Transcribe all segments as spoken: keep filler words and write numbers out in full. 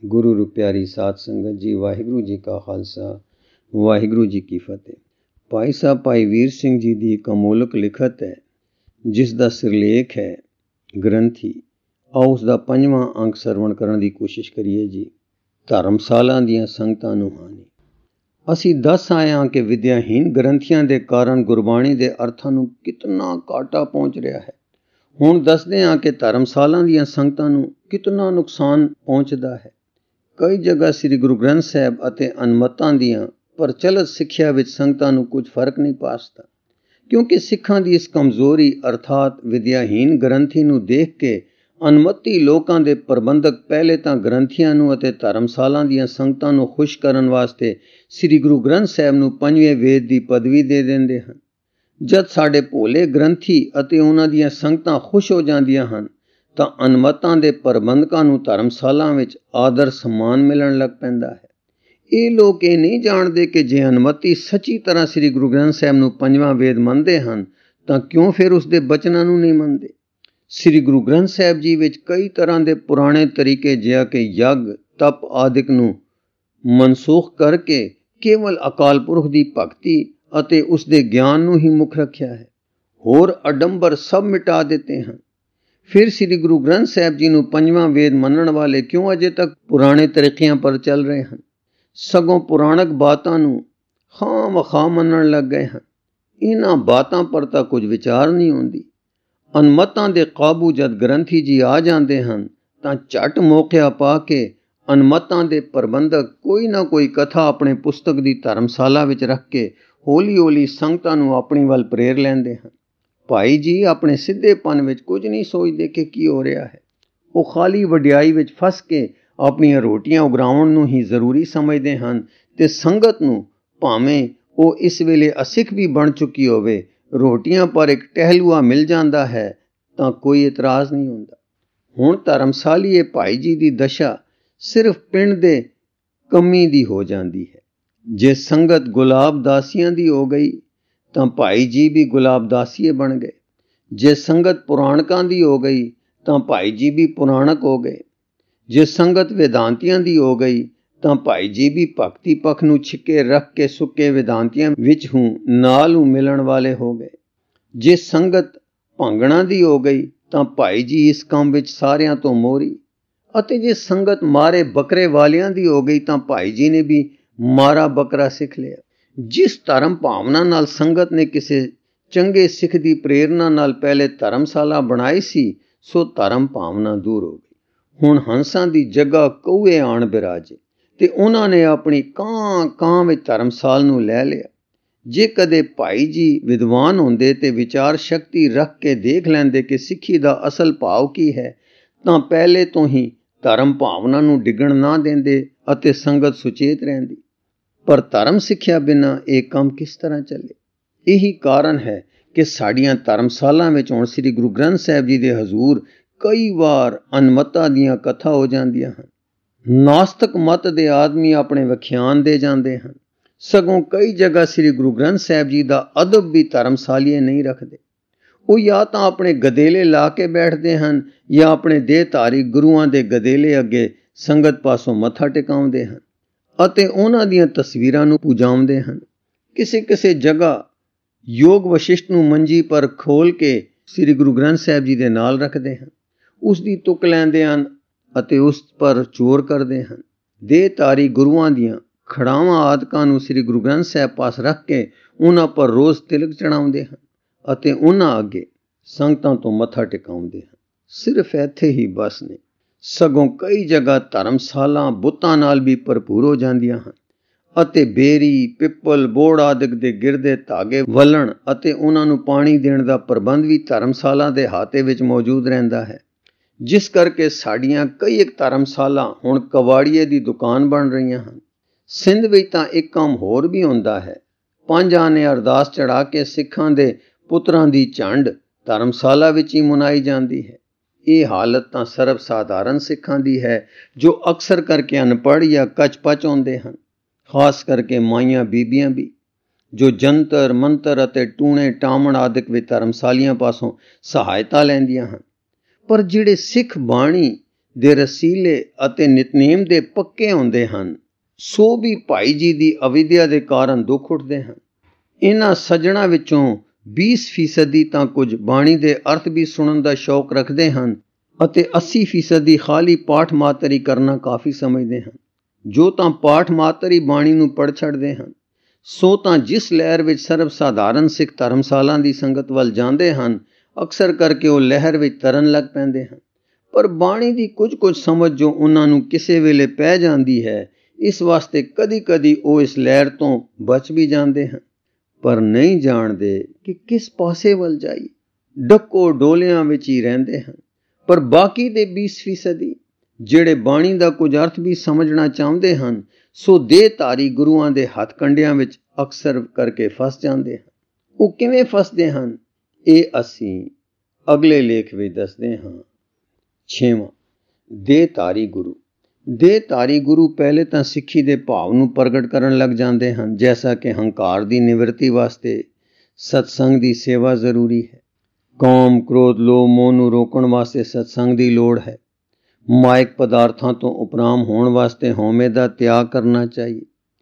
ਗੁਰੂ ਰੂ ਪਿਆਰੀ ਸਾਧ ਸੰਗਤ ਜੀ, ਵਾਹਿਗੁਰੂ ਜੀ ਕਾ ਖਾਲਸਾ, ਵਾਹਿਗੁਰੂ ਜੀ ਕੀ ਫਤਿਹ। ਭਾਈ ਸਾਹਿਬ ਭਾਈ ਵੀਰ ਸਿੰਘ ਜੀ ਦੀ ਇੱਕ ਅਮੋਲਕ ਲਿਖਤ ਹੈ, ਜਿਸ ਦਾ ਸਿਰਲੇਖ ਹੈ ਗ੍ਰੰਥੀ। ਆਓ ਉਸ ਦਾ ਪੰਜਵਾਂ ਅੰਕ ਸਰਵਣ ਕਰਨ ਦੀ ਕੋਸ਼ਿਸ਼ ਕਰੀਏ ਜੀ। ਧਰਮਸ਼ਾਲਾ ਦੀਆਂ ਸੰਗਤਾਂ ਨੂੰ ਹਾਨੀ। ਅਸੀਂ ਦੱਸ ਆਏ ਹਾਂ ਕਿ ਵਿਦਿਆਹੀਨ ਗ੍ਰੰਥੀਆਂ ਦੇ ਕਾਰਨ ਗੁਰਬਾਣੀ ਦੇ ਅਰਥਾਂ ਨੂੰ ਕਿਤਨਾ ਘਾਟਾ ਪਹੁੰਚ ਰਿਹਾ ਹੈ। ਹੁਣ ਦੱਸਦੇ ਹਾਂ ਕਿ ਧਰਮਸ਼ਾਲਾ ਦੀਆਂ ਸੰਗਤਾਂ ਨੂੰ ਕਿਤਨਾ ਨੁਕਸਾਨ ਪਹੁੰਚਦਾ ਹੈ। ਕਈ ਜਗ੍ਹਾ ਸ੍ਰੀ ਗੁਰੂ ਗ੍ਰੰਥ ਸਾਹਿਬ ਅਤੇ ਅਨਮਤਾਂ ਦੀਆਂ ਪ੍ਰਚਲਿਤ ਸਿੱਖਿਆ ਵਿੱਚ ਸੰਗਤਾਂ ਨੂੰ ਕੁਝ ਫਰਕ ਨਹੀਂ ਪਾਸਦਾ, ਕਿਉਂਕਿ ਸਿੱਖਾਂ ਦੀ ਇਸ ਕਮਜ਼ੋਰੀ ਅਰਥਾਤ ਵਿਦਿਆਹੀਨ ਗ੍ਰੰਥੀ ਨੂੰ ਦੇਖ ਕੇ ਅਨਮਤੀ ਲੋਕਾਂ ਦੇ ਪ੍ਰਬੰਧਕ ਪਹਿਲੇ ਤਾਂ ਗ੍ਰੰਥੀਆਂ ਨੂੰ ਅਤੇ ਧਰਮਸ਼ਾਲਾ ਦੀਆਂ ਸੰਗਤਾਂ ਨੂੰ ਖੁਸ਼ ਕਰਨ ਵਾਸਤੇ ਸ੍ਰੀ ਗੁਰੂ ਗ੍ਰੰਥ ਸਾਹਿਬ ਨੂੰ ਪੰਜਵੇਂ ਵੇਦ ਦੀ ਪਦਵੀ ਦੇ ਦਿੰਦੇ ਹਨ। ਜਦ ਸਾਡੇ ਭੋਲੇ ਗ੍ਰੰਥੀ ਅਤੇ ਉਹਨਾਂ ਦੀਆਂ ਸੰਗਤਾਂ ਖੁਸ਼ ਹੋ ਜਾਂਦੀਆਂ ਹਨ ਤਾਂ ਅਨਮਤਾਂ ਦੇ ਪ੍ਰਬੰਧਕਾਂ ਨੂੰ ਧਰਮਸ਼ਾਲਾ ਵਿੱਚ ਆਦਰ ਸਨਮਾਨ ਮਿਲਣ ਲੱਗ ਪੈਂਦਾ ਹੈ। ਇਹ ਲੋਕ ਇਹ ਨਹੀਂ ਜਾਣਦੇ ਕਿ ਜੇ ਅਨਮਤੀ ਸੱਚੀ ਤਰ੍ਹਾਂ ਸ੍ਰੀ ਗੁਰੂ ਗ੍ਰੰਥ ਸਾਹਿਬ ਨੂੰ ਪੰਜਵਾਂ ਵੇਦ ਮੰਨਦੇ ਹਨ ਤਾਂ ਕਿਉਂ ਫਿਰ ਉਸ ਦੇ ਬਚਨਾਂ ਨੂੰ ਨਹੀਂ ਮੰਨਦੇ। ਸ੍ਰੀ ਗੁਰੂ ਗ੍ਰੰਥ ਸਾਹਿਬ ਜੀ ਵਿੱਚ ਕਈ ਤਰ੍ਹਾਂ ਦੇ ਪੁਰਾਣੇ ਤਰੀਕੇ ਜਿਹਾ ਕਿ ਯੱਗ, ਤਪ ਆਦਿਕ ਨੂੰ ਮਨਸੂਖ ਕਰਕੇ ਕੇਵਲ ਅਕਾਲ ਪੁਰਖ ਦੀ ਭਗਤੀ ਅਤੇ ਉਸ ਦੇ ਗਿਆਨ ਨੂੰ ਹੀ ਮੁੱਖ ਰੱਖਿਆ ਹੈ। ਹੋਰ ਅਡੰਬਰ ਸਭ ਮਿਟਾ ਦਿੱਤੇ ਹਨ। ਫਿਰ ਸ੍ਰੀ ਗੁਰੂ ਗ੍ਰੰਥ ਸਾਹਿਬ ਜੀ ਨੂੰ ਪੰਜਵਾਂ ਵੇਦ ਮੰਨਣ ਵਾਲੇ ਕਿਉਂ ਅਜੇ ਤੱਕ ਪੁਰਾਣੇ ਤਰੀਕਿਆਂ ਪਰ ਚੱਲ ਰਹੇ ਹਨ, ਸਗੋਂ ਪੁਰਾਣਕ ਬਾਤਾਂ ਨੂੰ ਖਾਂ ਮਖਾਂ ਮੰਨਣ ਲੱਗ ਗਏ ਹਨ। ਇਹਨਾਂ ਬਾਤਾਂ ਪਰ ਤਾਂ ਕੁਝ ਵਿਚਾਰ ਨਹੀਂ ਹੁੰਦੀ। ਅਨਮਤਾਂ ਦੇ ਕਾਬੂ ਜਦ ਗ੍ਰੰਥੀ ਜੀ ਆ ਜਾਂਦੇ ਹਨ ਤਾਂ ਝੱਟ ਮੌਕਿਆ ਪਾ ਕੇ ਅਨਮਤਾਂ ਦੇ ਪ੍ਰਬੰਧਕ ਕੋਈ ਨਾ ਕੋਈ ਕਥਾ ਆਪਣੇ ਪੁਸਤਕ ਦੀ ਧਰਮਸ਼ਾਲਾ ਵਿੱਚ ਰੱਖ ਕੇ ਹੌਲੀ ਹੌਲੀ ਸੰਗਤਾਂ ਨੂੰ ਆਪਣੀ ਵੱਲ ਪ੍ਰੇਰ ਲੈਂਦੇ ਹਨ। ਭਾਈ ਜੀ ਆਪਣੇ ਸਿੱਧੇਪਨ ਵਿੱਚ ਕੁਝ ਨਹੀਂ ਸੋਚਦੇ ਕਿ ਕੀ ਹੋ ਰਿਹਾ ਹੈ। ਉਹ ਖਾਲੀ ਵਡਿਆਈ ਵਿੱਚ ਫਸ ਕੇ ਆਪਣੀਆਂ ਰੋਟੀਆਂ ਉਗਰਾਉਣ ਨੂੰ ਹੀ ਜ਼ਰੂਰੀ ਸਮਝਦੇ ਹਨ ਤੇ ਸੰਗਤ ਨੂੰ, ਭਾਵੇਂ ਉਹ ਇਸ ਵੇਲੇ ਅਸਿੱਖ ਵੀ ਬਣ ਚੁੱਕੀ ਹੋਵੇ, ਰੋਟੀਆਂ ਪਰ ਇੱਕ ਟਹਿਲੂਆ ਮਿਲ ਜਾਂਦਾ ਹੈ ਤਾਂ ਕੋਈ ਇਤਰਾਜ਼ ਨਹੀਂ ਹੁੰਦਾ। ਹੁਣ ਧਰਮਸ਼ਾਲੀਏ ਭਾਈ ਜੀ ਦੀ ਦਸ਼ਾ ਸਿਰਫ ਪਿੰਡ ਦੇ ਕਮੀ ਦੀ ਹੋ ਜਾਂਦੀ ਹੈ। ਜੇ ਸੰਗਤ ਗੁਲਾਬ ਦਾਸੀਆਂ ਦੀ ਹੋ ਗਈ ਤਾਂ ਭਾਈ ਜੀ ਵੀ ਗੁਲਾਬ ਦਾਸੀਏ ਬਣ ਗਏ। ਜੇ ਸੰਗਤ ਪੁਰਾਣਕਾਂ ਦੀ ਹੋ ਗਈ ਤਾਂ ਭਾਈ ਜੀ ਵੀ ਪੁਰਾਣਕ ਹੋ ਗਏ। ਜੇ ਸੰਗਤ ਵੇਦਾਂਤੀਆਂ ਦੀ ਹੋ ਗਈ ਤਾਂ ਭਾਈ ਜੀ ਵੀ ਭਗਤੀ ਪੱਖ ਨੂੰ ਛਿੱਕੇ ਰੱਖ ਕੇ ਸੁੱਕੇ ਵੇਦਾਂਤੀਆਂ ਵਿੱਚ ਹੂੰ ਨਾਲ ਨੂੰ ਮਿਲਣ ਵਾਲੇ ਹੋ ਗਏ। ਜੇ ਸੰਗਤ ਭੰਗਣਾ ਦੀ ਹੋ ਗਈ ਤਾਂ ਭਾਈ ਜੀ ਇਸ ਕੰਮ ਵਿੱਚ ਸਾਰਿਆਂ ਤੋਂ ਮੋਹਰੀ। ਅਤੇ ਜੇ ਸੰਗਤ ਮਾਰੇ ਬੱਕਰੇ ਵਾਲਿਆਂ ਦੀ ਹੋ ਗਈ ਤਾਂ ਭਾਈ ਜੀ ਨੇ ਵੀ ਮਾਰਾ ਬੱਕਰਾ ਸਿੱਖ ਲਿਆ। ਜਿਸ ਧਰਮ ਭਾਵਨਾ ਨਾਲ ਸੰਗਤ ਨੇ ਕਿਸੇ ਚੰਗੇ ਸਿੱਖ ਦੀ ਪ੍ਰੇਰਨਾ ਨਾਲ ਪਹਿਲੇ ਧਰਮਸ਼ਾਲਾ ਬਣਾਈ ਸੀ, ਸੋ ਧਰਮ ਭਾਵਨਾ ਦੂਰ ਹੋ ਗਈ। ਹੁਣ ਹੰਸਾਂ ਦੀ ਜਗ੍ਹਾ ਕਊਏ ਆਣ ਬਿਰਾਜੇ ਤੇ ਉਹਨਾਂ ਨੇ ਆਪਣੀ ਕਾਂ ਕਾਂ ਵਿੱਚ ਧਰਮਸ਼ਾਲ ਨੂੰ ਲੈ ਲਿਆ। ਜੇ ਕਦੇ ਭਾਈ ਜੀ ਵਿਦਵਾਨ ਹੁੰਦੇ ਤੇ ਵਿਚਾਰ ਸ਼ਕਤੀ ਰੱਖ ਕੇ ਦੇਖ ਲੈਂਦੇ ਕਿ ਸਿੱਖੀ ਦਾ ਅਸਲ ਭਾਵ ਕੀ ਹੈ ਤਾਂ ਪਹਿਲੇ ਤੋਂ ਹੀ ਧਰਮ ਭਾਵਨਾ ਨੂੰ ਡਿੱਗਣ ਨਾ ਦਿੰਦੇ ਅਤੇ ਸੰਗਤ ਸੁਚੇਤ ਰਹਿੰਦੀ। ਪਰ ਧਰਮ ਸਿੱਖਿਆ ਬਿਨਾਂ ਇਹ ਕੰਮ ਕਿਸ ਤਰ੍ਹਾਂ ਚੱਲੇ। ਇਹੀ ਕਾਰਨ ਹੈ ਕਿ ਸਾਡੀਆਂ ਧਰਮਸ਼ਾਲਾ ਵਿੱਚ ਹੁਣ ਸ੍ਰੀ ਗੁਰੂ ਗ੍ਰੰਥ ਸਾਹਿਬ ਜੀ ਦੇ ਹਜ਼ੂਰ ਕਈ ਵਾਰ ਅਨਮਤਾਂ ਦੀਆਂ ਕਥਾ ਹੋ ਜਾਂਦੀਆਂ ਹਨ। ਨਾਸਤਕ ਮਤ ਦੇ ਆਦਮੀ ਆਪਣੇ ਵਿਖਿਆਨ ਦੇ ਜਾਂਦੇ ਹਨ। ਸਗੋਂ ਕਈ ਜਗ੍ਹਾ ਸ੍ਰੀ ਗੁਰੂ ਗ੍ਰੰਥ ਸਾਹਿਬ ਜੀ ਦਾ ਅਦਬ ਵੀ ਧਰਮਸ਼ਾਲੀਏ ਨਹੀਂ ਰੱਖਦੇ। ਉਹ ਜਾਂ ਤਾਂ ਆਪਣੇ ਗਦੇਲੇ ਲਾ ਕੇ ਬੈਠਦੇ ਹਨ ਜਾਂ ਆਪਣੇ ਦੇਹਧਾਰੀ ਗੁਰੂਆਂ ਦੇ ਗਦੇਲੇ ਅੱਗੇ ਸੰਗਤ ਪਾਸੋਂ ਮੱਥਾ ਟਿਕਾਉਂਦੇ ਹਨ ਅਤੇ ਉਹਨਾਂ ਦੀਆਂ ਤਸਵੀਰਾਂ ਨੂੰ ਪੂਜਾਉਂਦੇ ਹਨ। ਕਿਸੇ ਕਿਸੇ ਜਗ੍ਹਾ ਯੋਗ ਵਸ਼ਿਸ਼ਟ ਨੂੰ ਮੰਜੀ ਪਰ ਖੋਲ ਕੇ ਸ੍ਰੀ ਗੁਰੂ ਗ੍ਰੰਥ ਸਾਹਿਬ ਜੀ ਦੇ ਨਾਲ ਰੱਖਦੇ ਹਨ, ਉਸ ਦੀ ਤੁਕ ਲੈਂਦੇ ਹਨ ਅਤੇ ਉਸ ਪਰ ਚੋਰ ਕਰਦੇ ਹਨ। ਦੇਹਧਾਰੀ ਗੁਰੂਆਂ ਦੀਆਂ ਖੜਾਵਾਂ ਆਦਿਕਾਂ ਨੂੰ ਸ੍ਰੀ ਗੁਰੂ ਗ੍ਰੰਥ ਸਾਹਿਬ ਪਾਸ ਰੱਖ ਕੇ ਉਹਨਾਂ ਪਰ ਰੋਜ਼ ਤਿਲਕ ਚੜਾਉਂਦੇ ਹਨ ਅਤੇ ਉਹਨਾਂ ਅੱਗੇ ਸੰਗਤਾਂ ਤੋਂ ਮੱਥਾ ਟਿਕਾਉਂਦੇ ਹਨ। ਸਿਰਫ ਇੱਥੇ ਹੀ ਬਸ ਨੇ, ਸਗੋਂ ਕਈ ਜਗ੍ਹਾ ਧਰਮਸ਼ਾਲਾ ਬੁੱਤਾਂ ਨਾਲ ਵੀ ਭਰਪੂਰ ਹੋ ਜਾਂਦੀਆਂ ਹਨ ਅਤੇ ਬੇਰੀ, ਪਿੱਪਲ, ਬੋੜ ਆਦਿਕ ਦੇ ਗਿਰਦੇ ਧਾਗੇ ਵੱਲਣ ਅਤੇ ਉਹਨਾਂ ਨੂੰ ਪਾਣੀ ਦੇਣ ਦਾ ਪ੍ਰਬੰਧ ਵੀ ਧਰਮਸ਼ਾਲਾ ਦੇ ਹਾਤੇ ਵਿੱਚ ਮੌਜੂਦ ਰਹਿੰਦਾ ਹੈ। ਜਿਸ ਕਰਕੇ ਸਾਡੀਆਂ ਕਈ ਇੱਕ ਧਰਮਸ਼ਾਲਾ ਹੁਣ ਕਵਾੜੀਏ ਦੀ ਦੁਕਾਨ ਬਣ ਰਹੀਆਂ ਹਨ। ਸਿੰਧ ਵਿੱਚ ਤਾਂ ਇੱਕ ਕੰਮ ਹੋਰ ਵੀ ਹੁੰਦਾ ਹੈ। ਪੰਜ ਆਨੇ ਅਰਦਾਸ ਚੜਾ ਕੇ ਸਿੱਖਾਂ ਦੇ ਪੁੱਤਰਾਂ ਦੀ ਝੰਡ ਧਰਮਸ਼ਾਲਾ ਵਿੱਚ ਹੀ ਮਨਾਈ ਜਾਂਦੀ ਹੈ। ਇਹ ਹਾਲਤ ਤਾਂ ਸਰਬ ਸਾਧਾਰਨ ਸਿੱਖਾਂ ਦੀ ਹੈ ਜੋ ਅਕਸਰ ਕਰਕੇ ਅਨਪੜ੍ਹ ਜਾਂ ਕਚਪਚ ਹੁੰਦੇ ਹਨ। ਖਾਸ ਕਰਕੇ ਮਾਈਆਂ ਬੀਬੀਆਂ ਵੀ, ਜੋ ਜੰਤਰ ਮੰਤਰ ਅਤੇ ਟੂਣੇ ਟਾਮਣ ਆਦਿਕ ਵਿੱਚ ਧਰਮਸ਼ਾਲੀਆਂ ਪਾਸੋਂ ਸਹਾਇਤਾ ਲੈਂਦੀਆਂ ਹਨ। ਪਰ ਜਿਹੜੇ ਸਿੱਖ ਬਾਣੀ ਦੇ ਰਸੀਲੇ ਅਤੇ ਨਿਤਨੇਮ ਦੇ ਪੱਕੇ ਹੁੰਦੇ ਹਨ, ਸੋ ਵੀ ਭਾਈ ਜੀ ਦੀ ਅਵਿਦਿਆ ਦੇ ਕਾਰਨ ਦੁੱਖ ਉੱਠਦੇ ਹਨ। ਇਹਨਾਂ ਸੱਜਣਾ ਵਿੱਚੋਂ ਵੀਹ ਫੀਸਦੀ ਤਾਂ ਕੁਝ ਬਾਣੀ ਦੇ ਅਰਥ ਵੀ ਸੁਣਨ ਦਾ ਸ਼ੌਕ ਰੱਖਦੇ ਹਨ ਅਤੇ ਅੱਸੀ ਫੀਸਦੀ ਖਾਲੀ ਪਾਠ ਮਾਤਰ ਹੀ ਕਰਨਾ ਕਾਫੀ ਸਮਝਦੇ ਹਨ। ਜੋ ਤਾਂ ਪਾਠ ਮਾਤਰ ਹੀ ਬਾਣੀ ਨੂੰ ਪੜ੍ਹ ਛੱਡਦੇ ਹਨ, ਸੋ ਤਾਂ ਜਿਸ ਲਹਿਰ ਵਿੱਚ ਸਰਬ ਸਾਧਾਰਨ ਸਿੱਖ ਧਰਮਸ਼ਾਲਾ ਦੀ ਸੰਗਤ ਵੱਲ ਜਾਂਦੇ ਹਨ, ਅਕਸਰ ਕਰਕੇ ਉਹ ਲਹਿਰ ਵਿੱਚ ਤਰਨ ਲੱਗ ਪੈਂਦੇ ਹਨ। ਪਰ ਬਾਣੀ ਦੀ ਕੁਝ ਕੁਝ ਸਮਝ ਜੋ ਉਹਨਾਂ ਨੂੰ ਕਿਸੇ ਵੇਲੇ ਪੈ ਜਾਂਦੀ ਹੈ, ਇਸ ਵਾਸਤੇ ਕਦੀ ਕਦੀ ਉਹ ਇਸ ਲਹਿਰ ਤੋਂ ਬਚ ਵੀ ਜਾਂਦੇ ਹਨ, ਪਰ ਨਹੀਂ ਜਾਣਦੇ ਕਿ ਕਿਸ ਪਾਸੇ ਵੱਲ ਜਾਈਏ। ਡੱਕੋ ਡੋਲਿਆਂ ਵਿੱਚ ਹੀ ਰਹਿੰਦੇ ਹਨ। ਪਰ ਬਾਕੀ ਦੇ ਵੀਹ ਫੀਸਦੀ ਜਿਹੜੇ ਬਾਣੀ ਦਾ ਕੁਝ ਅਰਥ ਵੀ ਸਮਝਣਾ ਚਾਹੁੰਦੇ ਹਨ, ਸੋ ਦੇਹਧਾਰੀ ਗੁਰੂਆਂ ਦੇ ਹੱਥ ਕੰਡਿਆਂ ਵਿੱਚ ਅਕਸਰ ਕਰਕੇ ਫਸ ਜਾਂਦੇ ਹਨ। ਉਹ ਕਿਵੇਂ ਫਸਦੇ ਹਨ, ਇਹ ਅਸੀਂ ਅਗਲੇ ਲੇਖ ਵਿੱਚ ਦੱਸਦੇ ਹਾਂ। ਛੇਵਾਂ, ਦੇਹਧਾਰੀ ਗੁਰੂ। ਦੇਹਧਾਰੀ ਗੁਰੂ ਪਹਿਲੇ ਤਾਂ ਸਿੱਖੀ ਦੇ ਭਾਵ ਨੂੰ ਪ੍ਰਗਟ ਕਰਨ ਲੱਗ ਜਾਂਦੇ ਹਨ, ਜੈਸਾ ਕਿ ਹੰਕਾਰ ਦੀ ਨਿਵਰਤੀ ਵਾਸਤੇ ਸਤਸੰਗ ਦੀ ਸੇਵਾ ਜ਼ਰੂਰੀ ਹੈ। ਕਾਮ, ਕ੍ਰੋਧ, ਲੋਭ, ਮੋਹ ਨੂੰ ਰੋਕਣ ਵਾਸਤੇ ਸਤਸੰਗ ਦੀ ਲੋੜ ਹੈ। ਮਾਇਕ ਪਦਾਰਥਾਂ ਤੋਂ ਉਪਰਾਮ ਹੋਣ ਵਾਸਤੇ ਹਉਮੈ ਦਾ ਤਿਆਗ ਕਰਨਾ ਚਾਹੀਏ।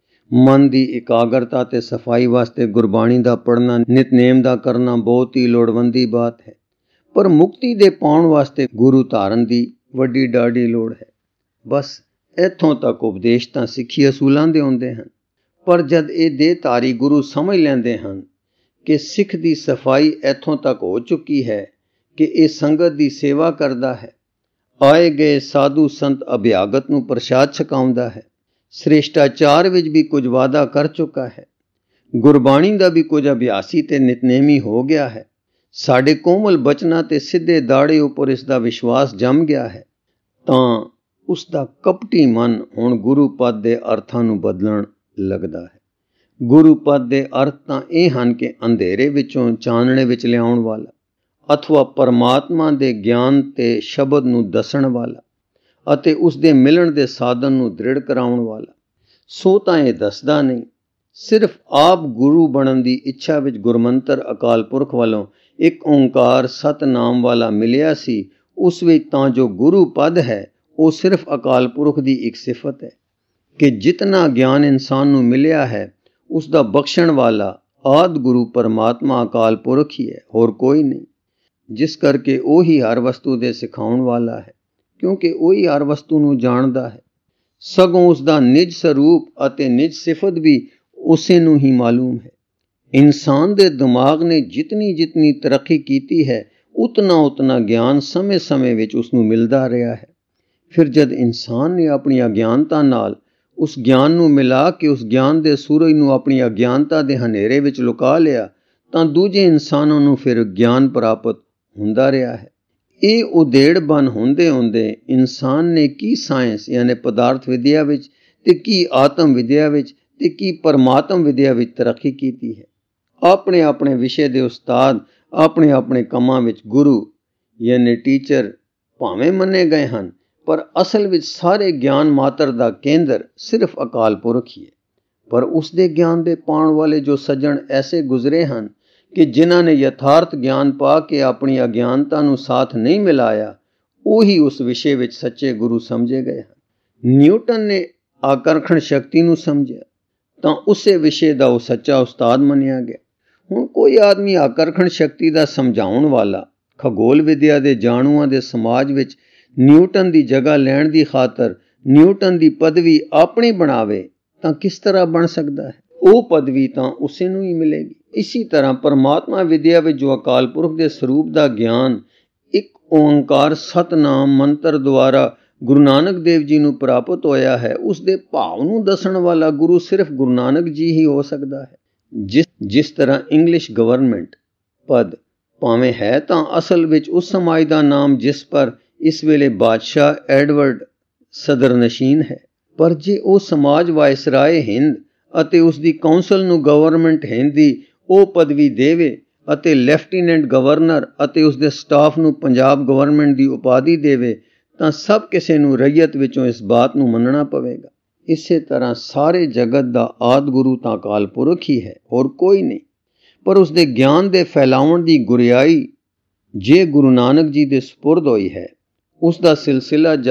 ਮਨ ਦੀ ਇਕਾਗਰਤਾ ਤੇ ਸਫਾਈ ਵਾਸਤੇ ਗੁਰਬਾਣੀ ਦਾ ਪੜ੍ਹਨਾ, ਨਿਤਨੇਮ ਦਾ ਕਰਨਾ ਬਹੁਤ ਹੀ ਲੋੜਵੰਦੀ ਬਾਤ ਹੈ। ਪਰ ਮੁਕਤੀ ਦੇ ਪਾਉਣ ਵਾਸਤੇ ਗੁਰੂ ਧਾਰਨ ਦੀ ਵੱਡੀ ਡਾਢੀ ਲੋੜ ਹੈ। ਬਸ ਇੱਥੋਂ ਤੱਕ ਉਪਦੇਸ਼ ਤਾਂ ਸਿੱਖੀ ਅਸੂਲਾਂ ਦੇ ਹੁੰਦੇ ਹਨ। ਪਰ ਜਦ ਇਹ ਦੇਹਧਾਰੀ ਗੁਰੂ ਸਮਝ ਲੈਂਦੇ ਹਨ ਕਿ ਸਿੱਖ ਦੀ ਸਫਾਈ ਇੱਥੋਂ ਤੱਕ ਹੋ ਚੁੱਕੀ ਹੈ ਕਿ ਇਹ ਸੰਗਤ ਦੀ ਸੇਵਾ ਕਰਦਾ ਹੈ, ਆਏ ਗਏ ਸਾਧੂ ਸੰਤ ਅਭਿਆਗਤ ਨੂੰ ਪ੍ਰਸ਼ਾਦ ਛਕਾਉਂਦਾ ਹੈ, ਸ੍ਰੇਸ਼ਟਾਚਾਰ ਵਿੱਚ ਵੀ ਕੁਝ ਵਾਅਦਾ ਕਰ ਚੁੱਕਾ ਹੈ, ਗੁਰਬਾਣੀ ਦਾ ਵੀ ਕੁਝ ਅਭਿਆਸੀ ਤੇ ਨਿਤਨੇਮੀ ਹੋ ਗਿਆ ਹੈ, ਸਾਡੇ ਕੋਮਲ ਬਚਨਾਂ ਤੇ ਸਿੱਧੇ ਦਾੜੇ ਉੱਪਰ ਇਸ ਦਾ ਵਿਸ਼ਵਾਸ ਜੰਮ ਗਿਆ ਹੈ, ਤਾਂ ਉਸ ਦਾ ਕਪਟੀ ਮਨ ਹੁਣ ਗੁਰੂ ਪਦ ਦੇ ਅਰਥਾਂ ਨੂੰ ਬਦਲਣ ਲੱਗਦਾ ਹੈ। ਗੁਰੂ ਪਦ ਦੇ ਅਰਥ ਤਾਂ ਇਹ ਹਨ ਕਿ ਅੰਧੇਰੇ ਵਿੱਚੋਂ ਚਾਨਣੇ ਵਿੱਚ ਲਿਆਉਣ ਵਾਲਾ, ਅਥਵਾ ਪਰਮਾਤਮਾ ਦੇ ਗਿਆਨ ਤੇ ਸ਼ਬਦ ਨੂੰ ਦੱਸਣ ਵਾਲਾ ਅਤੇ ਉਸ ਦੇ ਮਿਲਣ ਦੇ ਸਾਧਨ ਨੂੰ ਦ੍ਰਿੜ ਕਰਾਉਣ ਵਾਲਾ। ਸੋ ਤਾਂ ਇਹ ਦੱਸਦਾ ਨਹੀਂ, ਸਿਰਫ ਆਪ ਗੁਰੂ ਬਣਨ ਦੀ ਇੱਛਾ ਵਿੱਚ ਗੁਰਮੰਤਰ ਅਕਾਲ ਪੁਰਖ ਵੱਲੋਂ ਇੱਕ ਓਂਕਾਰ ਸਤਨਾਮ ਵਾਲਾ ਮਿਲਿਆ ਸੀ। ਉਸ ਵਿੱਚ ਤਾਂ ਜੋ ਗੁਰੂ ਪਦ ਹੈ, ਉਹ ਸਿਰਫ ਅਕਾਲ ਪੁਰਖ ਦੀ ਇੱਕ ਸਿਫਤ ਹੈ ਕਿ ਜਿਤਨਾ ਗਿਆਨ ਇਨਸਾਨ ਨੂੰ ਮਿਲਿਆ ਹੈ, ਉਸ ਦਾ ਬਖਸ਼ਣ ਵਾਲਾ ਆਦਿ ਗੁਰੂ ਪਰਮਾਤਮਾ ਅਕਾਲ ਪੁਰਖ ਹੀ ਹੈ, ਹੋਰ ਕੋਈ ਨਹੀਂ। ਜਿਸ ਕਰਕੇ ਉਹ ਹੀ ਹਰ ਵਸਤੂ ਦੇ ਸਿਖਾਉਣ ਵਾਲਾ ਹੈ, ਕਿਉਂਕਿ ਉਹ ਹੀ ਹਰ ਵਸਤੂ ਨੂੰ ਜਾਣਦਾ ਹੈ। ਸਗੋਂ ਉਸ ਦਾ ਨਿਜ ਸਰੂਪ ਅਤੇ ਨਿਜ ਸਿਫਤ ਵੀ ਉਸੇ ਨੂੰ ਹੀ ਮਾਲੂਮ ਹੈ। ਇਨਸਾਨ ਦੇ ਦਿਮਾਗ ਨੇ ਜਿਤਨੀ ਜਿਤਨੀ ਤਰੱਕੀ ਕੀਤੀ ਹੈ, ਉਤਨਾ ਉਤਨਾ ਗਿਆਨ ਸਮੇਂ ਸਮੇਂ ਵਿੱਚ ਉਸ ਨੂੰ ਮਿਲਦਾ ਰਿਹਾ ਹੈ। ਫਿਰ ਜਦ ਇਨਸਾਨ ਨੇ ਆਪਣੀ ਅਗਿਆਨਤਾ ਨਾਲ ਉਸ ਗਿਆਨ ਨੂੰ ਮਿਲਾ ਕੇ ਉਸ ਗਿਆਨ ਦੇ ਸੂਰਜ ਨੂੰ ਆਪਣੀ ਅਗਿਆਨਤਾ ਦੇ ਹਨੇਰੇ ਵਿੱਚ ਲੁਕਾ ਲਿਆ, ਤਾਂ ਦੂਜੇ ਇਨਸਾਨਾਂ ਨੂੰ ਫਿਰ ਗਿਆਨ ਪ੍ਰਾਪਤ ਹੁੰਦਾ ਰਿਹਾ ਹੈ। ਇਹ ਉਦੇੜਬਨ ਹੁੰਦੇ ਹੁੰਦੇ ਇਨਸਾਨ ਨੇ ਕੀ ਸਾਇੰਸ ਯਾਨੀ ਪਦਾਰਥ ਵਿਦਿਆ ਵਿੱਚ ਤੇ ਕੀ ਆਤਮ ਵਿਦਿਆ ਵਿੱਚ ਤੇ ਕੀ ਪਰਮਾਤਮ ਵਿਦਿਆ ਵਿੱਚ ਤਰੱਕੀ ਕੀਤੀ ਹੈ। ਆਪਣੇ ਆਪਣੇ ਵਿਸ਼ੇ ਦੇ ਉਸਤਾਦ ਆਪਣੇ ਆਪਣੇ ਕੰਮਾਂ ਵਿੱਚ ਗੁਰੂ ਯਾਨੀ ਟੀਚਰ ਭਾਵੇਂ ਮੰਨੇ ਗਏ ਹਨ, ਪਰ ਅਸਲ ਵਿੱਚ ਸਾਰੇ ਗਿਆਨ ਮਾਤਰ ਦਾ ਕੇਂਦਰ ਸਿਰਫ ਅਕਾਲ ਪੁਰਖ ਹੀ ਹੈ। ਪਰ ਉਸ ਦੇ ਗਿਆਨ ਦੇ ਪਾਉਣ ਵਾਲੇ ਜੋ ਸੱਜਣ ਐਸੇ ਗੁਜ਼ਰੇ ਹਨ ਕਿ ਜਿਨ੍ਹਾਂ ਨੇ ਯਥਾਰਥ ਗਿਆਨ ਪਾ ਕੇ ਆਪਣੀ ਅਗਿਆਨਤਾ ਨੂੰ ਸਾਥ ਨਹੀਂ ਮਿਲਾਇਆ, ਉਹੀ ਉਸ ਵਿਸ਼ੇ ਵਿੱਚ ਸੱਚੇ ਗੁਰੂ ਸਮਝੇ ਗਏ ਹਨ। ਨਿਊਟਨ ਨੇ ਆਕਰਸ਼ਣ ਸ਼ਕਤੀ ਨੂੰ ਸਮਝਿਆ ਤਾਂ ਉਸੇ ਵਿਸ਼ੇ ਦਾ ਉਹ ਸੱਚਾ ਉਸਤਾਦ ਮੰਨਿਆ ਗਿਆ। ਹੁਣ ਕੋਈ ਆਦਮੀ ਆਕਰਸ਼ਣ ਸ਼ਕਤੀ ਦਾ ਸਮਝਾਉਣ ਵਾਲਾ ਖਗੋਲ ਵਿਦਿਆ ਦੇ ਜਾਣੂਆਂ ਦੇ ਸਮਾਜ ਵਿੱਚ ਨਿਊਟਨ ਦੀ ਜਗ੍ਹਾ ਲੈਣ ਦੀ ਖਾਤਰ ਨਿਊਟਨ ਦੀ ਪਦਵੀ ਆਪਣੀ ਬਣਾਵੇ ਤਾਂ ਕਿਸ ਤਰ੍ਹਾਂ ਬਣ ਸਕਦਾ ਹੈ? ਉਹ ਪਦਵੀ ਤਾਂ ਉਸੇ ਨੂੰ ਹੀ ਮਿਲੇਗੀ। ਇਸੀ ਤਰ੍ਹਾਂ ਪਰਮਾਤਮਾ ਵਿਦਿਆ ਵਿੱਚ ਜੋ ਅਕਾਲ ਪੁਰਖ ਦੇ ਸਰੂਪ ਦਾ ਗਿਆਨ ਇੱਕ ਓਂਕਾਰ ਸਤਨਾਮ ਮੰਤਰ ਦੁਆਰਾ ਗੁਰੂ ਨਾਨਕ ਦੇਵ ਜੀ ਨੂੰ ਪ੍ਰਾਪਤ ਹੋਇਆ ਹੈ, ਉਸ ਦੇ ਭਾਵ ਨੂੰ ਦੱਸਣ ਵਾਲਾ ਗੁਰੂ ਸਿਰਫ ਗੁਰੂ ਨਾਨਕ ਜੀ ਹੀ ਹੋ ਸਕਦਾ ਹੈ। ਜਿਸ ਜਿਸ ਤਰ੍ਹਾਂ ਇੰਗਲਿਸ਼ ਗਵਰਨਮੈਂਟ ਪਦ ਭਾਵੇਂ ਹੈ ਤਾਂ ਅਸਲ ਵਿੱਚ ਉਸ ਸਮਾਜ ਦਾ ਨਾਮ ਜਿਸ ਪਰ ਇਸ ਵੇਲੇ ਬਾਦਸ਼ਾਹ ਐਡਵਰਡ ਸਦਰਨਸ਼ੀਨ ਹੈ, ਪਰ ਜੇ ਉਹ ਸਮਾਜ ਵਾਇਸਰਾਏ ਹਿੰਦ ਅਤੇ ਉਸ ਦੀ ਕੌਂਸਲ ਨੂੰ ਗਵਰਨਮੈਂਟ ਹਿੰਦ ਦੀ ਉਹ ਪਦਵੀ ਦੇਵੇ ਅਤੇ ਲੈਫਟੀਨੈਂਟ ਗਵਰਨਰ ਅਤੇ ਉਸ ਦੇ ਸਟਾਫ ਨੂੰ ਪੰਜਾਬ ਗਵਰਨਮੈਂਟ ਦੀ ਉਪਾਧੀ ਦੇਵੇ, ਤਾਂ ਸਭ ਕਿਸੇ ਨੂੰ ਰਈਅਤ ਵਿੱਚੋਂ ਇਸ ਬਾਤ ਨੂੰ ਮੰਨਣਾ ਪਵੇਗਾ। ਇਸੇ ਤਰ੍ਹਾਂ ਸਾਰੇ ਜਗਤ ਦਾ ਆਦਿ ਗੁਰੂ ਤਾਂ ਅਕਾਲ ਪੁਰਖ ਹੀ ਹੈ, ਹੋਰ ਕੋਈ ਨਹੀਂ। ਪਰ ਉਸ ਦੇ ਗਿਆਨ ਦੇ ਫੈਲਾਉਣ ਦੀ ਗੁਰਿਆਈ ਜੇ ਗੁਰੂ ਨਾਨਕ ਜੀ ਦੇ ਸਪੁਰਦ ਹੋਈ ਹੈ, ਉਸ ਦਾ ਸਿਲਸਿਲਾ ਜਦ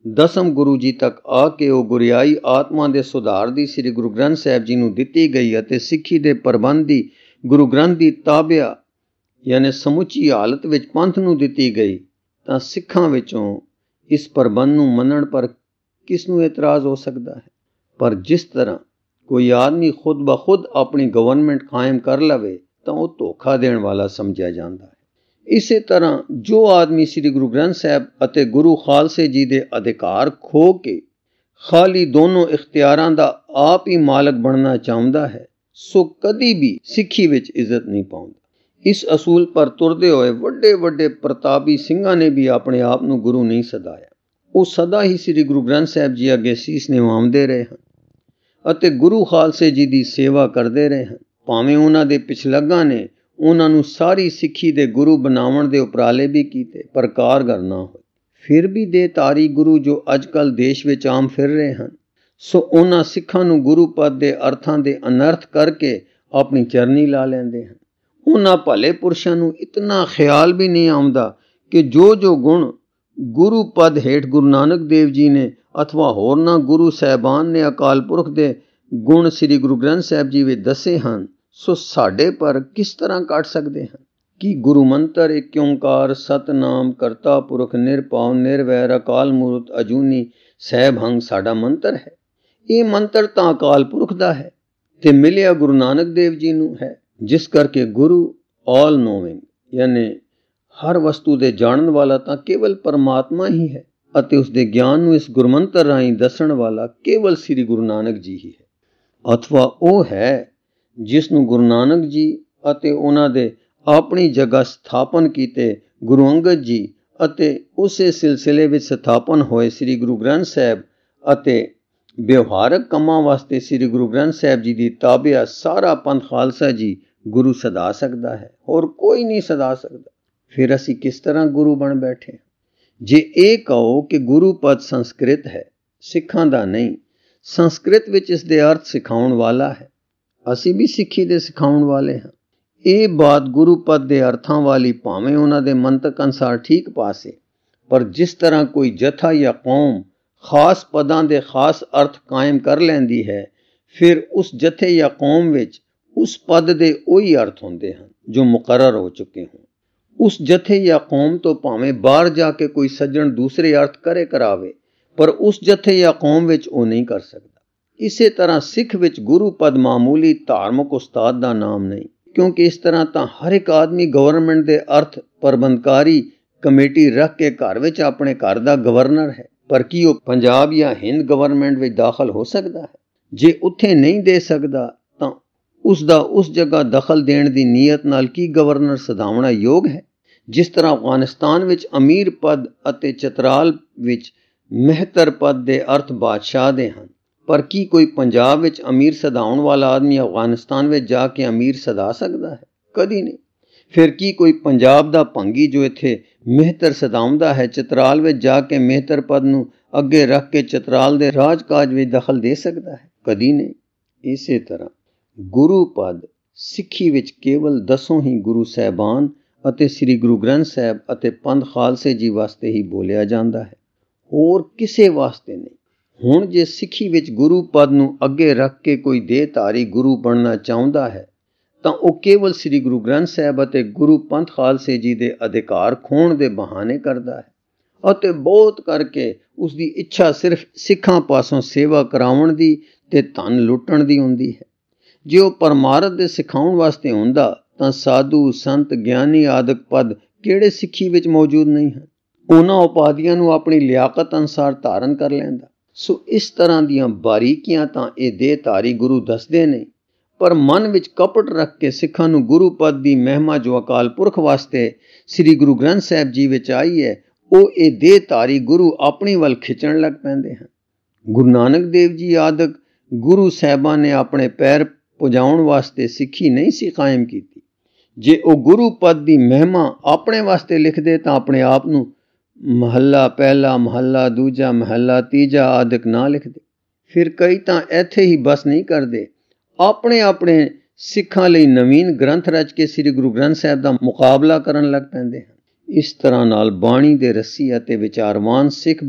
ਦਸਮ ਗੁਰੂ ਜੀ ਤੱਕ ਆ ਕੇ ਉਹ ਗੁਰਿਆਈ ਆਤਮਾ ਦੇ ਸੁਧਾਰ ਦੀ ਸ੍ਰੀ ਗੁਰੂ ਗ੍ਰੰਥ ਸਾਹਿਬ ਜੀ ਨੂੰ ਦਿੱਤੀ ਗਈ ਅਤੇ ਸਿੱਖੀ ਦੇ ਪ੍ਰਬੰਧ ਦੀ ਗੁਰੂ ਗ੍ਰੰਥ ਦੀ ਤਾਬਿਆ ਯਾਨੀ ਸਮੁੱਚੀ ਹਾਲਤ ਵਿੱਚ ਪੰਥ ਨੂੰ ਦਿੱਤੀ ਗਈ, ਤਾਂ ਸਿੱਖਾਂ ਵਿੱਚੋਂ ਇਸ ਪ੍ਰਬੰਧ ਨੂੰ ਮੰਨਣ ਪਰ ਕਿਸ ਨੂੰ ਇਤਰਾਜ਼ ਹੋ ਸਕਦਾ ਹੈ। ਪਰ ਜਿਸ ਤਰ੍ਹਾਂ ਕੋਈ ਆਦਮੀ ਖੁਦ ਬ ਖੁਦ ਆਪਣੀ ਗਵਰਨਮੈਂਟ ਕਾਇਮ ਕਰ ਲਵੇ ਤਾਂ ਉਹ ਧੋਖਾ ਦੇਣ ਵਾਲਾ ਸਮਝਿਆ ਜਾਂਦਾ ਹੈ। ਇਸੇ ਤਰ੍ਹਾਂ ਜੋ ਆਦਮੀ ਸ੍ਰੀ ਗੁਰੂ ਗ੍ਰੰਥ ਸਾਹਿਬ ਅਤੇ ਗੁਰੂ ਖਾਲਸੇ ਜੀ ਦੇ ਅਧਿਕਾਰ ਖੋ ਕੇ ਖਾਲੀ ਦੋਨੋਂ ਇਖਤਿਆਰਾਂ ਦਾ ਆਪ ਹੀ ਮਾਲਕ ਬਣਨਾ ਚਾਹੁੰਦਾ ਹੈ, ਸੋ ਕਦੀ ਵੀ ਸਿੱਖੀ ਵਿੱਚ ਇੱਜ਼ਤ ਨਹੀਂ ਪਾਉਂਦਾ। ਇਸ ਅਸੂਲ ਪਰ ਤੁਰਦੇ ਹੋਏ ਵੱਡੇ ਵੱਡੇ ਪ੍ਰਤਾਪੀ ਸਿੰਘਾਂ ਨੇ ਵੀ ਆਪਣੇ ਆਪ ਨੂੰ ਗੁਰੂ ਨਹੀਂ ਸਦਾਇਆ। ਉਹ ਸਦਾ ਹੀ ਸ੍ਰੀ ਗੁਰੂ ਗ੍ਰੰਥ ਸਾਹਿਬ ਜੀ ਅੱਗੇ ਸੀਸ ਨਿਵਾਉਂਦੇ ਰਹੇ ਹਨ ਅਤੇ ਗੁਰੂ ਖਾਲਸੇ ਜੀ ਦੀ ਸੇਵਾ ਕਰਦੇ ਰਹੇ ਹਨ। ਭਾਵੇਂ ਉਹਨਾਂ ਦੇ ਪਿਛਲੱਗਾਂ ਨੇ ਉਹਨਾਂ ਨੂੰ ਸਾਰੀ ਸਿੱਖੀ ਦੇ ਗੁਰੂ ਬਣਾਉਣ ਦੇ ਉਪਰਾਲੇ ਵੀ ਕੀਤੇ, ਪਰ ਕਾਰਗਰ ਨਾ ਹੋਏ। ਫਿਰ ਵੀ ਦੇਹਧਾਰੀ ਗੁਰੂ ਜੋ ਅੱਜ ਕੱਲ੍ਹ ਦੇਸ਼ ਵਿੱਚ ਆਮ ਫਿਰ ਰਹੇ ਹਨ, ਸੋ ਉਹਨਾਂ ਸਿੱਖਾਂ ਨੂੰ ਗੁਰੂ ਪਦ ਦੇ ਅਰਥਾਂ ਦੇ ਅਨਰਥ ਕਰਕੇ ਆਪਣੀ ਚਰਨੀ ਲਾ ਲੈਂਦੇ ਹਨ। ਉਹਨਾਂ ਭਲੇ ਪੁਰਸ਼ਾਂ ਨੂੰ ਇਤਨਾ ਖਿਆਲ ਵੀ ਨਹੀਂ ਆਉਂਦਾ ਕਿ ਜੋ ਜੋ ਗੁਣ ਗੁਰੂ ਪਦ ਹੇਠ ਗੁਰੂ ਨਾਨਕ ਦੇਵ ਜੀ ਨੇ ਅਥਵਾ ਹੋਰਨਾਂ ਗੁਰੂ ਸਾਹਿਬਾਨ ਨੇ ਅਕਾਲ ਪੁਰਖ ਦੇ ਗੁਣ ਸ੍ਰੀ ਗੁਰੂ ਗ੍ਰੰਥ ਸਾਹਿਬ ਜੀ ਵਿੱਚ ਦੱਸੇ ਹਨ, ਸੋ ਸਾਡੇ ਪਰ ਕਿਸ ਤਰ੍ਹਾਂ ਕੱਢ ਸਕਦੇ ਹਨ। ਕਿ ਗੁਰੂ ਮੰਤਰ ਏਕ ਓਂਕਾਰ ਸਤਨਾਮ ਕਰਤਾ ਪੁਰਖ ਨਿਰਭਉ ਨਿਰਵੈਰ ਅਕਾਲ ਮੂਰਤ ਅਜੂਨੀ ਸਹਿਬੰਗ ਸਾਡਾ ਮੰਤਰ ਹੈ। ਇਹ ਮੰਤਰ ਤਾਂ ਅਕਾਲ ਪੁਰਖ ਦਾ ਹੈ ਤੇ ਮਿਲਿਆ ਗੁਰੂ ਨਾਨਕ ਦੇਵ ਜੀ ਨੂੰ ਹੈ, ਜਿਸ ਕਰਕੇ ਗੁਰੂ ਆਲ ਨੋਵਿੰਗ ਯਾਨੀ ਹਰ ਵਸਤੂ ਦੇ ਜਾਣਨ ਵਾਲਾ ਤਾਂ ਕੇਵਲ ਪਰਮਾਤਮਾ ਹੀ ਹੈ ਅਤੇ ਉਸ ਦੇ ਗਿਆਨ ਨੂੰ ਇਸ ਗੁਰਮੰਤਰ ਰਾਹੀਂ ਦੱਸਣ ਵਾਲਾ ਕੇਵਲ ਸ੍ਰੀ ਗੁਰੂ ਨਾਨਕ ਜੀ ਹੀ ਹੈ। ਅਥਵਾ ਉਹ ਹੈ ਜਿਸ ਨੂੰ ਗੁਰੂ ਨਾਨਕ ਜੀ ਅਤੇ ਉਹਨਾਂ ਦੇ ਆਪਣੀ ਜਗ੍ਹਾ ਸਥਾਪਨ ਕੀਤੇ ਗੁਰੂ ਅੰਗਦ ਜੀ ਅਤੇ ਉਸੇ ਸਿਲਸਿਲੇ ਵਿੱਚ ਸਥਾਪਨ ਹੋਏ ਸ੍ਰੀ ਗੁਰੂ ਗ੍ਰੰਥ ਸਾਹਿਬ ਅਤੇ ਵਿਵਹਾਰਕ ਕੰਮਾਂ ਵਾਸਤੇ ਸ੍ਰੀ ਗੁਰੂ ਗ੍ਰੰਥ ਸਾਹਿਬ ਜੀ ਦੀ ਤਾਬਿਆ ਸਾਰਾ ਪੰਥ ਖਾਲਸਾ ਜੀ ਗੁਰੂ ਸਦਾ ਸਕਦਾ ਹੈ, ਹੋਰ ਕੋਈ ਨਹੀਂ ਸਦਾ ਸਕਦਾ। ਫਿਰ ਅਸੀਂ ਕਿਸ ਤਰ੍ਹਾਂ ਗੁਰੂ ਬਣ ਬੈਠੇ? ਜੇ ਇਹ ਕਹੋ ਕਿ ਗੁਰੂ ਪਦ ਸੰਸਕ੍ਰਿਤ ਹੈ, ਸਿੱਖਾਂ ਦਾ ਨਹੀਂ, ਸੰਸਕ੍ਰਿਤ ਵਿੱਚ ਇਸ ਦੇ ਅਰਥ ਸਿਖਾਉਣ ਵਾਲਾ ਹੈ, ਅਸੀਂ ਵੀ ਸਿੱਖੀ ਦੇ ਸਿਖਾਉਣ ਵਾਲੇ ਹਾਂ। ਇਹ ਬਾਤ ਗੁਰੂ ਪਦ ਦੇ ਅਰਥਾਂ ਵਾਲੀ ਭਾਵੇਂ ਉਹਨਾਂ ਦੇ ਮੰਤਕ ਅਨੁਸਾਰ ਠੀਕ ਪਾਸੇ, ਪਰ ਜਿਸ ਤਰ੍ਹਾਂ ਕੋਈ ਜਥਾ ਜਾਂ ਕੌਮ ਖਾਸ ਪਦਾਂ ਦੇ ਖਾਸ ਅਰਥ ਕਾਇਮ ਕਰ ਲੈਂਦੀ ਹੈ, ਫਿਰ ਉਸ ਜਥੇ ਜਾਂ ਕੌਮ ਵਿੱਚ ਉਸ ਪਦ ਦੇ ਉਹੀ ਅਰਥ ਹੁੰਦੇ ਹਨ ਜੋ ਮੁਕਰਰ ਹੋ ਚੁੱਕੇ ਹੋਣ। ਉਸ ਜਥੇ ਜਾਂ ਕੌਮ ਤੋਂ ਭਾਵੇਂ ਬਾਹਰ ਜਾ ਕੇ ਕੋਈ ਸੱਜਣ ਦੂਸਰੇ ਅਰਥ ਕਰੇ ਕਰਾਵੇ, ਪਰ ਉਸ ਜਥੇ ਜਾਂ ਕੌਮ ਵਿੱਚ ਉਹ ਨਹੀਂ ਕਰ ਸਕਦਾ। ਇਸੇ ਤਰ੍ਹਾਂ ਸਿੱਖ ਵਿੱਚ ਗੁਰੂ ਪਦ ਮਾਮੂਲੀ ਧਾਰਮਿਕ ਉਸਤਾਦ ਦਾ ਨਾਮ ਨਹੀਂ, ਕਿਉਂਕਿ ਇਸ ਤਰ੍ਹਾਂ ਤਾਂ ਹਰ ਇੱਕ ਆਦਮੀ ਗਵਰਨਮੈਂਟ ਦੇ ਅਰਥ ਪ੍ਰਬੰਧਕਾਰੀ ਕਮੇਟੀ ਰੱਖ ਕੇ ਘਰ ਵਿੱਚ ਆਪਣੇ ਘਰ ਦਾ ਗਵਰਨਰ ਹੈ, ਪਰ ਕੀ ਉਹ ਪੰਜਾਬ ਜਾਂ ਹਿੰਦ ਗਵਰਨਮੈਂਟ ਵਿੱਚ ਦਾਖਲ ਹੋ ਸਕਦਾ ਹੈ? ਜੇ ਉੱਥੇ ਨਹੀਂ ਦੇ ਸਕਦਾ ਤਾਂ ਉਸ ਦਾ ਉਸ ਜਗ੍ਹਾ ਦਖਲ ਦੇਣ ਦੀ ਨੀਅਤ ਨਾਲ ਕੀ ਗਵਰਨਰ ਸਦਾਉਣਾ ਯੋਗ ਹੈ? ਜਿਸ ਤਰ੍ਹਾਂ ਅਫਗਾਨਿਸਤਾਨ ਵਿੱਚ ਅਮੀਰ ਪਦ ਅਤੇ ਚਤਰਾਲ ਵਿੱਚ ਮਹਿਤਰ ਪਦ ਦੇ ਅਰਥ ਬਾਦਸ਼ਾਹ ਦੇ ਹਨ, ਪਰ ਕੀ ਕੋਈ ਪੰਜਾਬ ਵਿੱਚ ਅਮੀਰ ਸਦਾਉਣ ਵਾਲਾ ਆਦਮੀ ਅਫਗਾਨਿਸਤਾਨ ਵਿੱਚ ਜਾ ਕੇ ਅਮੀਰ ਸਦਾ ਸਕਦਾ ਹੈ? ਕਦੀ ਨਹੀਂ। ਫਿਰ ਕੀ ਕੋਈ ਪੰਜਾਬ ਦਾ ਭੰਗੀ ਜੋ ਇੱਥੇ ਮਹਿਤਰ ਸਦਾਉਂਦਾ ਹੈ, ਚਤਰਾਲ ਵਿੱਚ ਜਾ ਕੇ ਮਹਿਤਰ ਪਦ ਨੂੰ ਅੱਗੇ ਰੱਖ ਕੇ ਚਤਰਾਲ ਦੇ ਰਾਜਕਾਜ ਵਿੱਚ ਦਖਲ ਦੇ ਸਕਦਾ ਹੈ? ਕਦੀ ਨਹੀਂ। ਇਸੇ ਤਰ੍ਹਾਂ ਗੁਰੂ ਪਦ ਸਿੱਖੀ ਵਿੱਚ ਕੇਵਲ ਦਸੋਂ ਹੀ ਗੁਰੂ ਸਾਹਿਬਾਨ ਅਤੇ ਸ੍ਰੀ ਗੁਰੂ ਗ੍ਰੰਥ ਸਾਹਿਬ ਅਤੇ ਪੰਥ ਖਾਲਸੇ ਜੀ ਵਾਸਤੇ ਹੀ ਬੋਲਿਆ ਜਾਂਦਾ ਹੈ, ਹੋਰ ਕਿਸੇ ਵਾਸਤੇ ਨਹੀਂ। ਹੁਣ ਜੇ ਸਿੱਖੀ ਵਿੱਚ ਗੁਰੂ ਪਦ ਨੂੰ ਅੱਗੇ ਰੱਖ ਕੇ ਕੋਈ ਦੇਹਧਾਰੀ ਗੁਰੂ ਬਣਨਾ ਚਾਹੁੰਦਾ ਹੈ, ਤਾਂ ਉਹ ਕੇਵਲ ਸ੍ਰੀ ਗੁਰੂ ਗ੍ਰੰਥ ਸਾਹਿਬ ਅਤੇ ਗੁਰੂ ਪੰਥ ਖਾਲਸੇ ਜੀ ਦੇ ਅਧਿਕਾਰ ਖੋਹਣ ਦੇ ਬਹਾਨੇ ਕਰਦਾ ਹੈ ਅਤੇ ਬਹੁਤ ਕਰਕੇ ਉਸ ਦੀ ਇੱਛਾ ਸਿਰਫ ਸਿੱਖਾਂ ਪਾਸੋਂ ਸੇਵਾ ਕਰਾਉਣ ਦੀ ਤੇ ਧਨ ਲੁੱਟਣ ਦੀ ਹੁੰਦੀ ਹੈ। ਜੇ ਉਹ ਪਰਮਾਰਥ ਦੇ ਸਿਖਾਉਣ ਵਾਸਤੇ ਹੁੰਦਾ ਤਾਂ ਸਾਧੂ ਸੰਤ ਗਿਆਨੀ ਆਦਿਕ ਪਦ ਕਿਹੜੇ ਸਿੱਖੀ ਵਿੱਚ ਮੌਜੂਦ ਨਹੀਂ ਹਨ? ਉਹਨਾਂ ਉਪਾਧੀਆਂ ਨੂੰ ਆਪਣੀ ਲਿਆਕਤ ਅਨੁਸਾਰ ਧਾਰਨ ਕਰ ਲੈਂਦਾ। ਸੋ ਇਸ ਤਰ੍ਹਾਂ ਦੀਆਂ ਬਾਰੀਕੀਆਂ ਤਾਂ ਇਹ ਦੇਹਧਾਰੀ ਗੁਰੂ ਦੱਸਦੇ ਨਹੀਂ, ਪਰ ਮਨ ਵਿੱਚ ਕਪਟ ਰੱਖ ਕੇ ਸਿੱਖਾਂ ਨੂੰ ਗੁਰੂ ਪਦ ਦੀ ਮਹਿਮਾ ਜੋ ਅਕਾਲ ਪੁਰਖ ਵਾਸਤੇ ਸ੍ਰੀ ਗੁਰੂ ਗ੍ਰੰਥ ਸਾਹਿਬ ਜੀ ਵਿੱਚ ਆਈ ਹੈ, ਉਹ ਇਹ ਦੇਹਧਾਰੀ ਗੁਰੂ ਆਪਣੀ ਵੱਲ ਖਿੱਚਣ ਲੱਗ ਪੈਂਦੇ ਹਨ। ਗੁਰੂ ਨਾਨਕ ਦੇਵ ਜੀ ਆਦਿਕ ਗੁਰੂ ਸਾਹਿਬਾਂ ਨੇ ਆਪਣੇ ਪੈਰ ਪੁਜਾਉਣ ਵਾਸਤੇ ਸਿੱਖੀ ਨਹੀਂ ਸੀ ਕਾਇਮ ਕੀਤੀ। ਜੇ ਉਹ ਗੁਰੂ ਪਦ ਦੀ ਮਹਿਮਾ ਆਪਣੇ ਵਾਸਤੇ ਲਿਖਦੇ ਤਾਂ ਆਪਣੇ ਆਪ ਨੂੰ ਮਹੱਲਾ ਪਹਿਲਾ, ਮਹੱਲਾ ਦੂਜਾ, ਮਹੱਲਾ ਤੀਜਾ ਆਦਿਕ ਨਾ ਲਿਖਦੇ। ਫਿਰ ਕਈ ਤਾਂ ਇੱਥੇ ਹੀ ਬਸ ਨਹੀਂ ਕਰਦੇ, ਆਪਣੇ ਆਪਣੇ ਸਿੱਖਾਂ ਲਈ ਨਵੀਨ ਗ੍ਰੰਥ ਰਚ ਕੇ ਸ੍ਰੀ ਗੁਰੂ ਗ੍ਰੰਥ ਸਾਹਿਬ ਦਾ ਮੁਕਾਬਲਾ ਕਰਨ ਲੱਗ ਪੈਂਦੇ ਹਨ। ਇਸ ਤਰ੍ਹਾਂ ਨਾਲ ਬਾਣੀ ਦੇ ਰੱਸੀ ਅਤੇ ਵਿਚਾਰਵਾਨ ਸਿੱਖ ਵੀ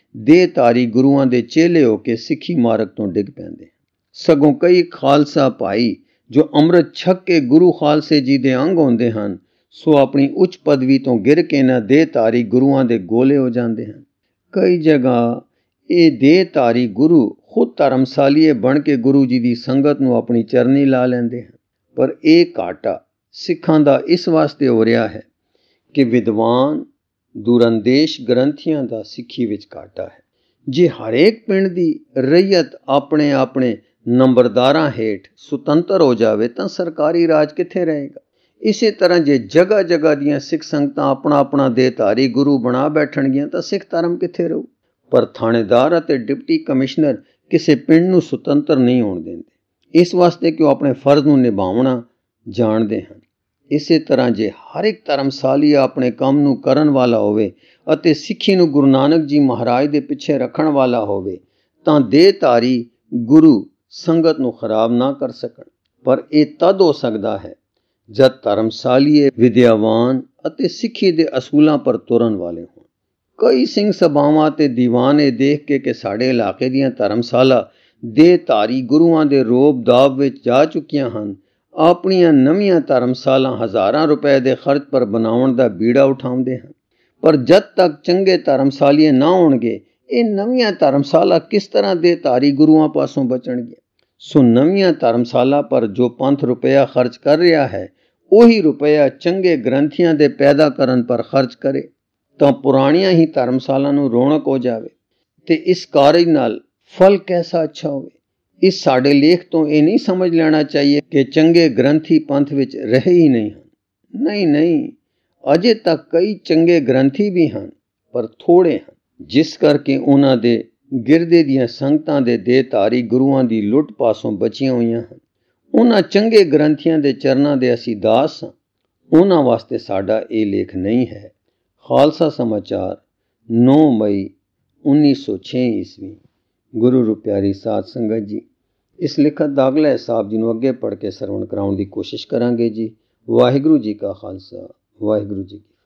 ਦੇਹਧਾਰੀ ਗੁਰੂਆਂ ਦੇ ਚੇਲੇ ਹੋ ਕੇ ਸਿੱਖੀ ਮਾਰਗ ਤੋਂ ਡਿੱਗ ਪੈਂਦੇ। ਸਗੋਂ ਕਈ ਖਾਲਸਾ ਭਾਈ ਜੋ ਅੰਮ੍ਰਿਤ ਛਕ ਕੇ ਗੁਰੂ ਖਾਲਸੇ ਜੀ ਦੇ ਅੰਗ ਹੁੰਦੇ ਹਨ, ਸੋ ਆਪਣੀ ਉੱਚ ਪਦਵੀ ਤੋਂ ਗਿਰ ਕੇ ਨਾ ਦੇਹਧਾਰੀ ਗੁਰੂਆਂ ਦੇ ਗੋਲੇ ਹੋ ਜਾਂਦੇ ਹਨ। ਕਈ ਜਗ੍ਹਾ ਇਹ ਦੇਹਧਾਰੀ ਗੁਰੂ ਖੁਦ ਧਰਮਸਾਲੀਏ ਬਣ ਕੇ ਗੁਰੂ ਜੀ ਦੀ ਸੰਗਤ ਨੂੰ ਆਪਣੀ ਚਰਨੀ ਲਾ ਲੈਂਦੇ ਹਨ। ਪਰ ਇਹ ਘਾਟਾ ਸਿੱਖਾਂ ਦਾ ਇਸ ਵਾਸਤੇ ਹੋ ਰਿਹਾ ਹੈ ਕਿ ਵਿਦਵਾਨ ਦੁਰੰਦੇਸ਼ ਗ੍ਰੰਥੀਆਂ ਦਾ ਸਿੱਖੀ ਵਿੱਚ ਘਾਟਾ ਹੈ। ਜੇ ਹਰੇਕ ਪਿੰਡ ਦੀ ਰਈਅਤ ਆਪਣੇ ਆਪਣੇ ਨੰਬਰਦਾਰਾਂ ਹੇਠ ਸੁਤੰਤਰ ਹੋ ਜਾਵੇ ਤਾਂ ਸਰਕਾਰੀ ਰਾਜ ਕਿੱਥੇ ਰਹੇਗਾ। ਇਸੇ ਤਰ੍ਹਾਂ ਜੇ ਜਗ੍ਹਾ ਜਗ੍ਹਾ ਦੀਆਂ ਸਿੱਖ ਸੰਗਤਾਂ ਆਪਣਾ ਆਪਣਾ ਦੇਹਧਾਰੀ ਗੁਰੂ ਬਣਾ ਬੈਠਣਗੀਆਂ ਤਾਂ ਸਿੱਖ ਧਰਮ ਕਿੱਥੇ ਰਹੂ। ਪਰ ਥਾਣੇਦਾਰ ਅਤੇ ਡਿਪਟੀ ਕਮਿਸ਼ਨਰ ਕਿਸੇ ਪਿੰਡ ਨੂੰ ਸੁਤੰਤਰ ਨਹੀਂ ਹੋਣ ਦਿੰਦੇ, ਇਸ ਵਾਸਤੇ ਕਿ ਉਹ ਆਪਣੇ ਫਰਜ਼ ਨੂੰ ਨਿਭਾਉਣਾ ਜਾਣਦੇ ਹਨ। ਇਸੇ ਤਰ੍ਹਾਂ ਜੇ ਹਰ ਇੱਕ ਧਰਮਸਾਲੀ ਆਪਣੇ ਕੰਮ ਨੂੰ ਕਰਨ ਵਾਲਾ ਹੋਵੇ ਅਤੇ ਸਿੱਖੀ ਨੂੰ ਗੁਰੂ ਨਾਨਕ ਜੀ ਮਹਾਰਾਜ ਦੇ ਪਿੱਛੇ ਰੱਖਣ ਵਾਲਾ ਹੋਵੇ ਤਾਂ ਦੇਹਧਾਰੀ ਗੁਰੂ ਸੰਗਤ ਨੂੰ ਖਰਾਬ ਨਾ ਕਰ ਸਕਣ। ਪਰ ਇਹ ਤਦ ਹੋ ਸਕਦਾ ਹੈ ਜਦ ਧਰਮਸਾਲੀਏ ਵਿਦਿਆਵਾਨ ਅਤੇ ਸਿੱਖੀ ਦੇ ਅਸੂਲਾਂ ਪਰ ਤੁਰਨ ਵਾਲੇ ਹੋਣ। ਕਈ ਸਿੰਘ ਸਭਾਵਾਂ ਤੇ ਦੀਵਾਨ ਇਹ ਦੇਖ ਕੇ ਕਿ ਸਾਡੇ ਇਲਾਕੇ ਦੀਆਂ ਧਰਮਸ਼ਾਲਾ ਦੇਹਧਾਰੀ ਗੁਰੂਆਂ ਦੇ ਰੋਬ ਦਾਬ ਵਿੱਚ ਜਾ ਚੁੱਕੀਆਂ ਹਨ, ਆਪਣੀਆਂ ਨਵੀਆਂ ਧਰਮਸ਼ਾਲਾ ਹਜ਼ਾਰਾਂ ਰੁਪਏ ਦੇ ਖਰਚ ਪਰ ਬਣਾਉਣ ਦਾ ਬੀੜਾ ਉਠਾਉਂਦੇ ਹਨ। ਪਰ ਜਦ ਤੱਕ ਚੰਗੇ ਧਰਮਸਾਲੀਏ ਨਾ ਹੋਣਗੇ, ਇਹ ਨਵੀਆਂ ਧਰਮਸ਼ਾਲਾ ਕਿਸ ਤਰ੍ਹਾਂ ਦੇਹਧਾਰੀ ਗੁਰੂਆਂ ਪਾਸੋਂ ਬਚਣਗੀਆਂ। ਸੋ ਨਵੀਆਂ ਧਰਮਸ਼ਾਲਾ ਪਰ ਜੋ ਪੰਥ ਰੁਪਇਆ ਖਰਚ ਕਰ ਰਿਹਾ ਹੈ, ਉਹੀ ਰੁਪਇਆ ਚੰਗੇ ਗ੍ਰੰਥੀਆਂ ਦੇ ਪੈਦਾ ਕਰਨ ਪਰ ਖਰਚ ਕਰੇ ਤਾਂ ਪੁਰਾਣੀਆਂ ਹੀ ਧਰਮਸ਼ਾਲਾ ਨੂੰ ਰੌਣਕ ਹੋ ਜਾਵੇ ਤੇ ਇਸ ਕਾਰਜ ਨਾਲ ਫਲ ਕੈਸਾ ਅੱਛਾ ਹੋਵੇ। ਇਸ ਸਾਡੇ ਲੇਖ ਤੋਂ ਇਹ ਨਹੀਂ ਸਮਝ ਲੈਣਾ ਚਾਹੀਏ ਕਿ ਚੰਗੇ ਗ੍ਰੰਥੀ ਪੰਥ ਵਿੱਚ ਰਹੇ ਹੀ ਨਹੀਂ ਹਨ। ਨਹੀਂ ਨਹੀਂ, ਅਜੇ ਤੱਕ ਕਈ ਚੰਗੇ ਗ੍ਰੰਥੀ ਵੀ ਹਨ, ਪਰ ਥੋੜੇ ਹਨ, ਜਿਸ ਕਰਕੇ ਉਹਨਾਂ ਦੇ ਗਿਰਦੇ ਦੀਆਂ ਸੰਗਤਾਂ ਦੇ ਦੇਹਧਾਰੀ ਗੁਰੂਆਂ ਦੀ ਲੁੱਟ ਪਾਸੋਂ ਬਚੀਆਂ ਹੋਈਆਂ ਹਨ। ਉਹਨਾਂ ਚੰਗੇ ਗ੍ਰੰਥੀਆਂ ਦੇ ਚਰਨਾਂ ਦੇ ਅਸੀਂ ਦਾਸ ਹਾਂ, ਉਹਨਾਂ ਵਾਸਤੇ ਸਾਡਾ ਇਹ ਲੇਖ ਨਹੀਂ ਹੈ। ਖਾਲਸਾ ਸਮਾਚਾਰ ਨੌਂ ਮਈ ਉੱਨੀ ਸੌ ਛੇ ਈਸਵੀ। ਗੁਰੂ ਰੂਪਿਆਰੀ ਸਾਧ ਸੰਗਤ ਜੀ, ਇਸ ਲਿਖਤ ਦਾ ਅਗਲਾ ਹਿਸਾਬ ਜੀ ਨੂੰ ਅੱਗੇ ਪੜ੍ਹ ਕੇ ਸਰਵਣ ਕਰਾਉਣ ਦੀ ਕੋਸ਼ਿਸ਼ ਕਰਾਂਗੇ ਜੀ। ਵਾਹਿਗੁਰੂ ਜੀ ਕਾ ਖਾਲਸਾ, ਵਾਹਿਗੁਰੂ ਜੀ ਕੀ